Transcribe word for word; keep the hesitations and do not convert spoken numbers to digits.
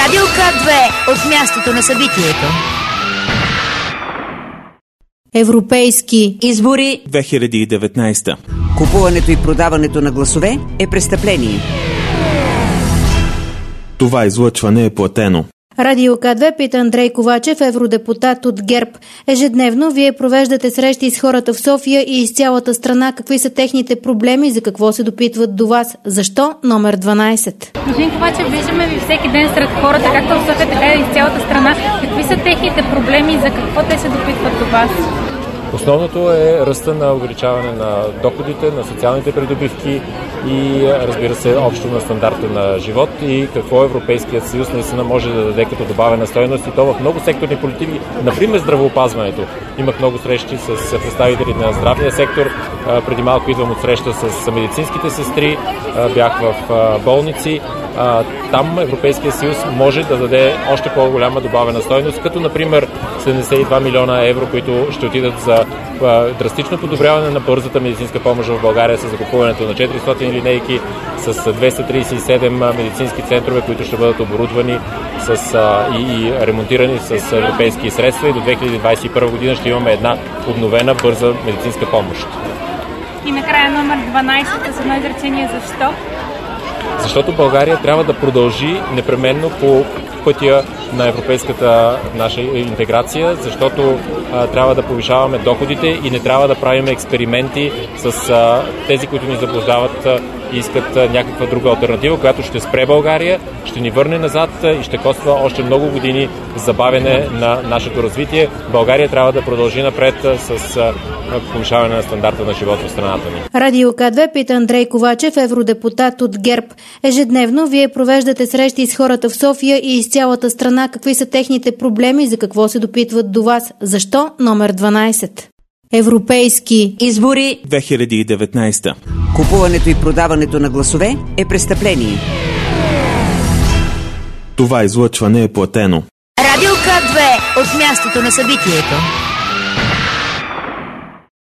Радио К две от мястото на събитието. Европейски избори две хиляди и деветнадесета. Купуването и продаването на гласове е престъпление. Това излъчване е платено. Радио К две пита Андрей Ковачев, евродепутат от ГЕРБ. Ежедневно вие провеждате срещи с хората в София и из цялата страна. Какви са техните проблеми, за какво се допитват до вас? Защо? Номер дванадесет. Господин Ковачев, виждаме ви всеки ден сред хората, както в София, така и из цялата страна. Какви са техните проблеми и за какво те се допитват до вас? Основното е ръста на увеличаване на доходите, на социалните придобивки и, разбира се, общо на стандарта на живот и какво Европейският съюз наистина може да даде като добавена стойност и то в много секторни политики, например здравеопазването. Имах много срещи с представители на здравния сектор, преди малко идвам от среща с медицинските сестри, бях в болници. Там Европейския съюз може да даде още по-голяма добавена стойност, като например седемдесет и два милиона евро, които ще отидат за драстично подобряване на бързата медицинска помощ в България с закупуването на четиристотин линейки, с двеста тридесет и седем медицински центрове, които ще бъдат оборудвани с, а, и, и ремонтирани с европейски средства и до две хиляди двадесет и първа година ще имаме една обновена бърза медицинска помощ. И накрая номер дванадесет с едно изречение защо? Защото България трябва да продължи непременно по пътя на европейската наша интеграция, защото а, трябва да повишаваме доходите и не трябва да правим експерименти с а, тези, които ни заблуждават и искат а, някаква друга алтернатива, която ще спре България, ще ни върне назад и ще коства още много години забавяне на нашето развитие. България трябва да продължи напред с а, повишаване на стандарта на живот в страната ни. Радио К две пита Андрей Ковачев, евродепутат от ГЕРБ. Ежедневно вие провеждате срещи с хората в София и из цялата страна. Какви са техните проблеми, за какво се допитват до вас? Защо? Номер дванадесет. Европейски избори две хиляди и деветнадесета. Купуването и продаването на гласове е престъпление. Това излъчване е платено. Радио К две от мястото на събитието.